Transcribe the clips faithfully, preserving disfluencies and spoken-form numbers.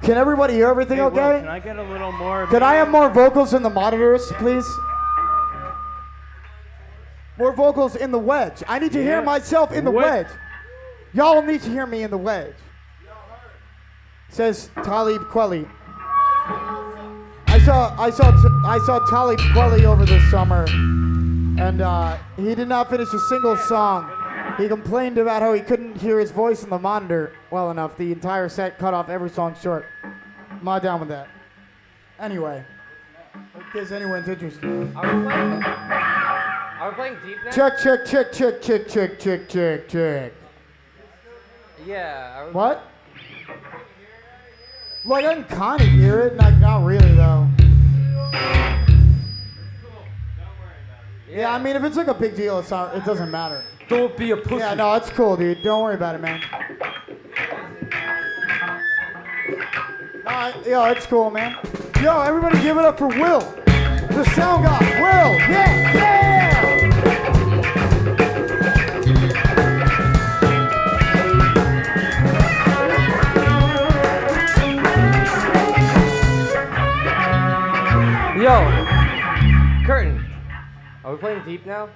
Can everybody hear everything Hey, Will, okay? can I get a little more? Can I have more vocals in the monitors, please? More vocals in the wedge. I need to Yeah. hear myself in the What? wedge. Y'all need to hear me in the wedge. Says Talib Kweli. I saw I saw I saw Talib Kweli over the summer, and uh, he did not finish a single song. He complained about how he couldn't hear his voice in the monitor well enough. The entire set cut off every song short. I'm not down with that. Anyway, in case anyone's interested. Are we playing? Are we playing deep now? Check, check, check, check, check, check, check, check, check. Yeah. Are we What? Like, I can kind of hear it, like, not really, though. Yeah, I mean, if it's like a big deal, it's not, it doesn't matter. Don't be a pussy. Yeah, no, it's cool, dude. Don't worry about it, man. No, I- yo, it's cool, man. Yo, everybody give it up for Will, the sound guy. Will, yeah, yeah! Yo, Curtin. Are we playing deep now?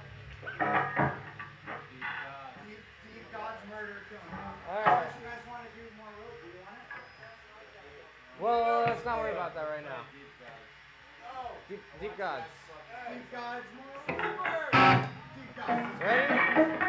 Alright. Well, let's not worry about that right now. Deep, deep gods. Ready?